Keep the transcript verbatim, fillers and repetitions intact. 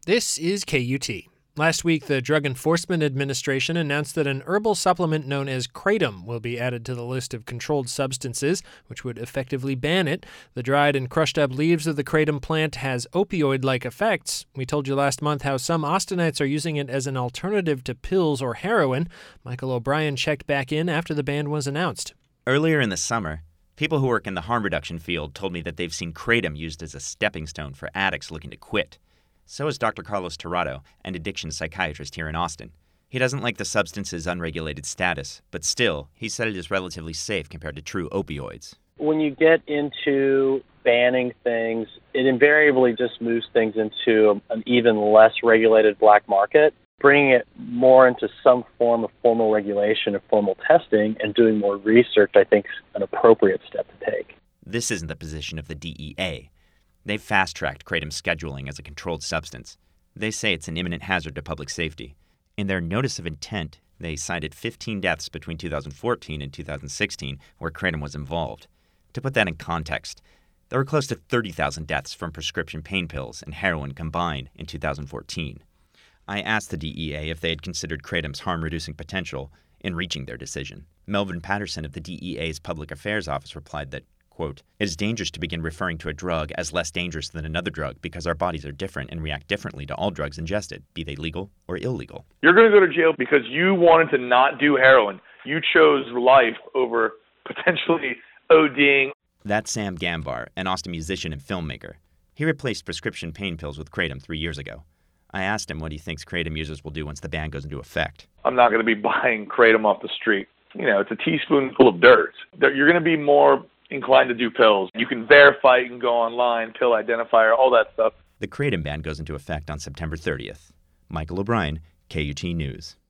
This is K U T. Last week, the Drug Enforcement Administration announced that an herbal supplement known as Kratom will be added to the list of controlled substances, which would effectively ban it. The dried and crushed up leaves of the Kratom plant has opioid-like effects. We told you last month how some Austinites are using it as an alternative to pills or heroin. Michael O'Brien checked back in after the ban was announced. Earlier in the summer, people who work in the harm reduction field told me that they've seen Kratom used as a stepping stone for addicts looking to quit. So is Doctor Carlos Tirado, an addiction psychiatrist here in Austin. He doesn't like the substance's unregulated status, but still, he said it is relatively safe compared to true opioids. When you get into banning things, it invariably just moves things into an even less regulated black market. Bringing it more into some form of formal regulation or formal testing and doing more research, I think, is an appropriate step to take. This isn't the position of the D E A. They've fast-tracked Kratom's scheduling as a controlled substance. They say it's an imminent hazard to public safety. In their notice of intent, they cited fifteen deaths between two thousand fourteen and two thousand sixteen where Kratom was involved. To put that in context, there were close to thirty thousand deaths from prescription pain pills and heroin combined in two thousand fourteen. I asked the D E A if they had considered Kratom's harm-reducing potential in reaching their decision. Melvin Patterson of the D E A's Public Affairs Office replied that, quote, "It is dangerous to begin referring to a drug as less dangerous than another drug because our bodies are different and react differently to all drugs ingested, be they legal or illegal." You're going to go to jail because you wanted to not do heroin. You chose life over potentially ODing. That's Sam Gambar, an Austin musician and filmmaker. He replaced prescription pain pills with Kratom three years ago. I asked him what he thinks Kratom users will do once the ban goes into effect. I'm not going to be buying Kratom off the street. You know, it's a teaspoonful of dirt. You're going to be more inclined to do pills. You can verify, you can go online, pill identifier, all that stuff. The Kratom ban goes into effect on September thirtieth. Michael O'Brien, K U T News.